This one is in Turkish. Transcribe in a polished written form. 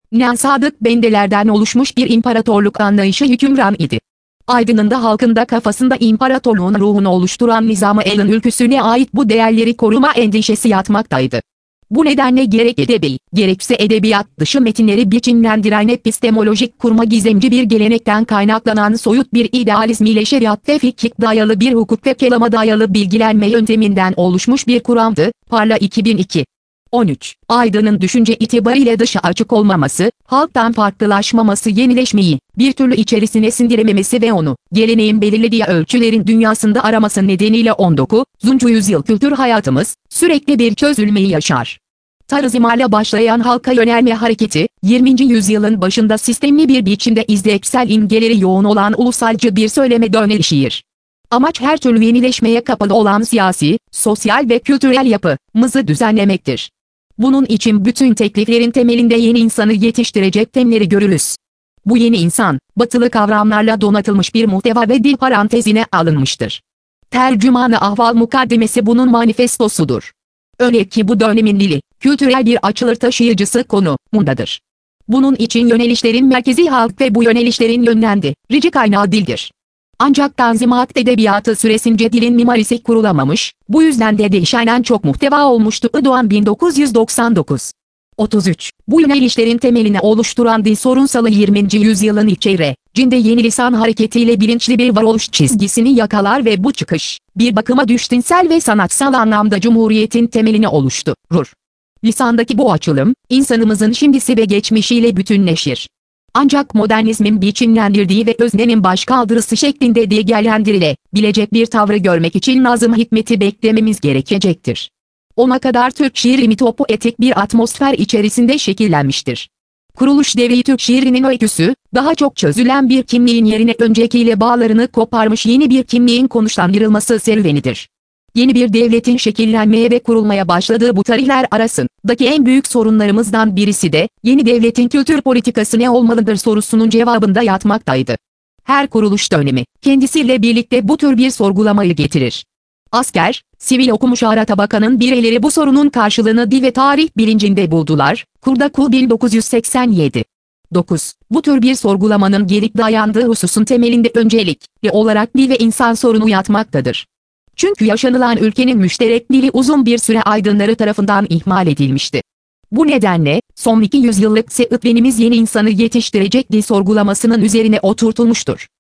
Sadık bendelerden oluşmuş bir imparatorluk anlayışı hükümran idi. Aydın'ın da halkın da kafasında imparatorluğun ruhunu oluşturan Nizam-ı El'in ülküsüne ait bu değerleri koruma endişesi yatmaktaydı. Bu nedenle gerek edebi, gerekse edebiyat dışı metinleri biçimlendiren epistemolojik kurma gizemci bir gelenekten kaynaklanan soyut bir idealizm ile şeriat ve fikih dayalı bir hukuk ve kelama dayalı bilgilenme yönteminden oluşmuş bir kuramdı. Parla 2002. 13. Aydın'ın düşünce itibariyle dışa açık olmaması, halktan farklılaşmaması, yenileşmeyi bir türlü içerisine sindirememesi ve onu geleneğin belirlediği ölçülerin dünyasında araması nedeniyle 19. yüzyıl kültür hayatımız sürekli bir çözülmeyi yaşar. Tanzimatla başlayan halka yönelme hareketi, 20. yüzyılın başında sistemli bir biçimde izleksel imgeleri yoğun olan ulusalcı bir söyleme dönüşür. Amaç her türlü yenileşmeye kapalı olan siyasi, sosyal ve kültürel yapımızı düzenlemektir. Bunun için bütün tekliflerin temelinde yeni insanı yetiştirecek temleri görürüz. Bu yeni insan, batılı kavramlarla donatılmış bir muhteva ve dil parantezine alınmıştır. Tercüman-ı Ahval mukaddemesi bunun manifestosudur. Öyle ki bu dönemin dili, kültürel bir açılır taşıyıcısı konumundadır. Bunun için yönelişlerin merkezi halk ve bu yönelişlerin yönlendirici kaynağı dildir. Ancak Tanzimat edebiyatı süresince dilin mimarisi kurulamamış, bu yüzden de değişen çok muhteva olmuştu. Doğan 1999. 33. Bu yönelişlerin temelini oluşturan dil sorunsalı 20. yüzyılın ilk çeyreğinde yeni lisan hareketiyle bilinçli bir varoluş çizgisini yakalar ve bu çıkış, bir bakıma düşünsel ve sanatsal anlamda Cumhuriyet'in temelini oluşturur. Lisandaki bu açılım, insanımızın şimdisi ve geçmişiyle bütünleşir. Ancak modernizmin biçimlendirdiği ve öznenin başkaldırısı şeklinde değerlendirilebilecek bir tavrı görmek için Nazım Hikmet'i beklememiz gerekecektir. Ona kadar Türk şiiri mitopoetik bir atmosfer içerisinde şekillenmiştir. Kuruluş devri Türk şiirinin öyküsü, daha çok çözülen bir kimliğin yerine öncekiyle bağlarını koparmış yeni bir kimliğin konuşlandırılması serüvenidir. Yeni bir devletin şekillenmeye ve kurulmaya başladığı bu tarihler arasındaki en büyük sorunlarımızdan birisi de, yeni devletin kültür politikası ne olmalıdır sorusunun cevabında yatmaktaydı. Her kuruluş dönemi, kendisiyle birlikte bu tür bir sorgulamayı getirir. Asker, sivil okumuş ara tabakanın bireyleri bu sorunun karşılığını dil ve tarih bilincinde buldular. Kurdakul 1987. 9. Bu tür bir sorgulamanın gelip dayandığı hususun temelinde öncelikli olarak dil ve insan sorunu yatmaktadır. Çünkü yaşanılan ülkenin müşterek dili uzun bir süre aydınları tarafından ihmal edilmişti. Bu nedenle, son 200 yıllık serüvenimiz yeni insanı yetiştirecek dil sorgulamasının üzerine oturtulmuştur.